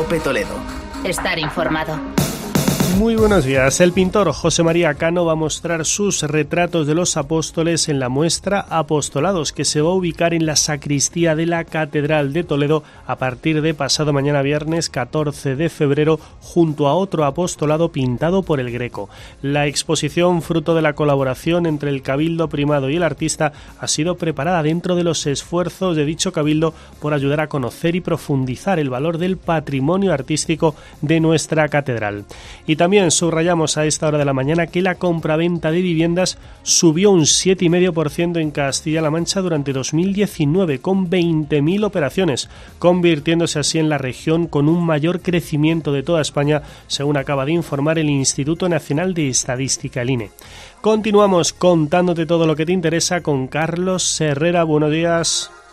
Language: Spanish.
COPE Toledo. Estar informado. Muy buenos días. El pintor José María Cano va a mostrar sus retratos de los apóstoles en la muestra Apostolados, que se va a ubicar en la sacristía de la Catedral de Toledo a partir de pasado mañana viernes 14 de febrero, junto a otro apostolado pintado por el Greco. La exposición, fruto de la colaboración entre el Cabildo Primado y el artista, ha sido preparada dentro de los esfuerzos de dicho cabildo por ayudar a conocer y profundizar el valor del patrimonio artístico de nuestra catedral. Y también subrayamos a esta hora de la mañana que la compraventa de viviendas subió un 7,5% en Castilla-La Mancha durante 2019, con 20.000 operaciones, convirtiéndose así en la región con un mayor crecimiento de toda España, según acaba de informar el Instituto Nacional de Estadística, el INE. Continuamos contándote todo lo que te interesa con Carlos Herrera. Buenos días.